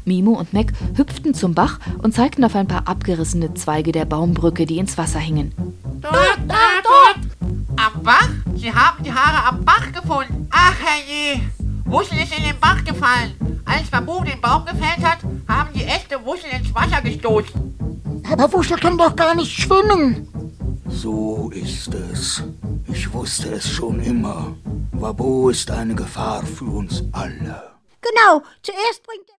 Mimo und Mac hüpften zum Bach und zeigten auf ein paar abgerissene Zweige der Baumbrücke, die ins Wasser hingen. Dort! Am Bach? Sie haben die Haare am Bach gefunden. Ach herrje, Wuschel ist in den Bach gefallen. Als Babu den Baum gefällt hat, haben die echte Wuschel ins Wasser gestoßen. Aber Wuschel kann doch gar nicht schwimmen. So ist es. Ich wusste es schon immer. Babu ist eine Gefahr für uns alle. Genau, zuerst bringt er...